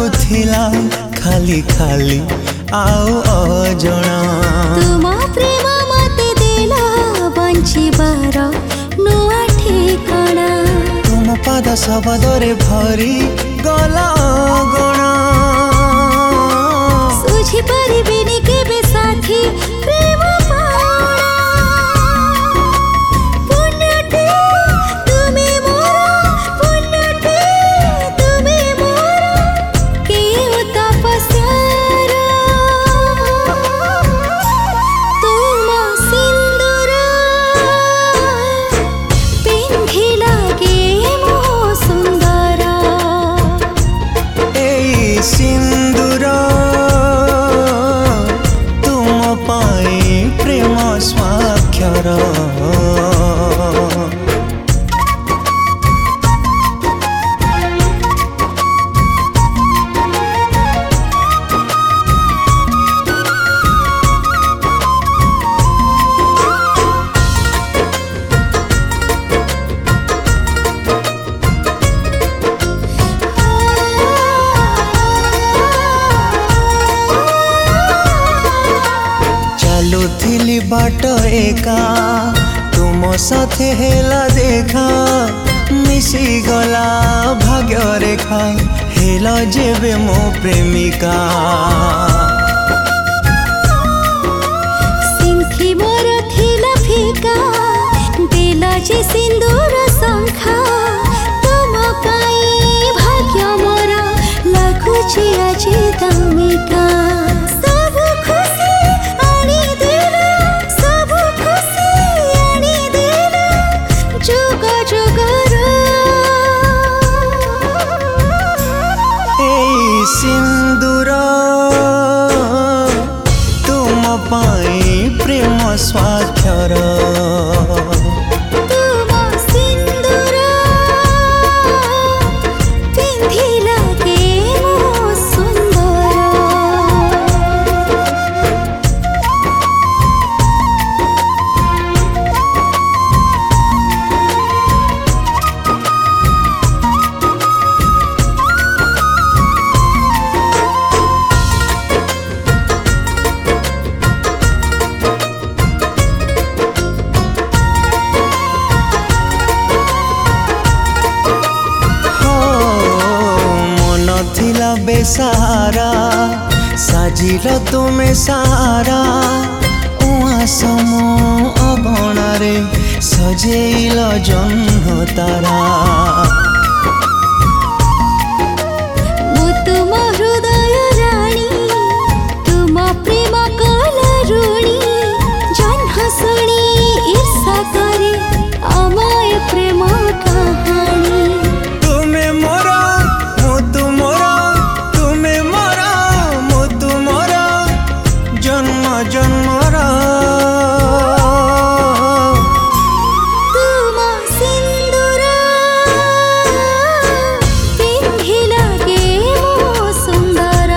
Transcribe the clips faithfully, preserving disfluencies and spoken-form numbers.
लाଗୁଥିଲା ଖାଲି ଖାଲି ଆଉ ଅଜଣା तुम प्रेम मते देला बंचिबार नुआ ठिकाना तुम पाद शब्दरे भरी गला गणा सुझी परिबिनी केबे साथी प्रेम पाणा पुण्यटे तुमे मोर पुण्यटे तुमे मोर केउ तपस्यार तुम सिंदूर पिंधी लागे मो सुंदर ए सिंदूर तुम पाई प्रेम स्वाक्षर चलुथिली बाट एका तुम साथे हेला देखा मिसी गला भाग्य रेखा हेला जेबे मो प्रेमिका सिंथी मोर थिला फिका देला जे सिंदूर संखा तुम पाई भाग्य मोर लागुची आजी दामिका सब खुशी आनी देला सब खुशी आनी देला जुग जुगर ए सिंदूर तुम पाई प्रेम स्वाक्षर तुम सिंदूर पिंधी लागे मो सुंदर थिला बेसारा साजिल तुमे सारा उहाँ सम अगणारे सजेइल जन्म तारा मु तुम हृदय राणी तुम प्रेम कल ऋणी जन्म शुणी ईर्षा करे अमय प्रेम कहानी तुमे मोर मु तुमर तुमे मोर मु तुमर जन्म जन्मर तुम सिंदूर पिंधी लागे मो सुंदर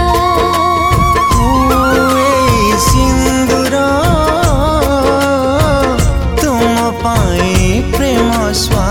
ए सिंदूर तुम पाई प्रेम स्वा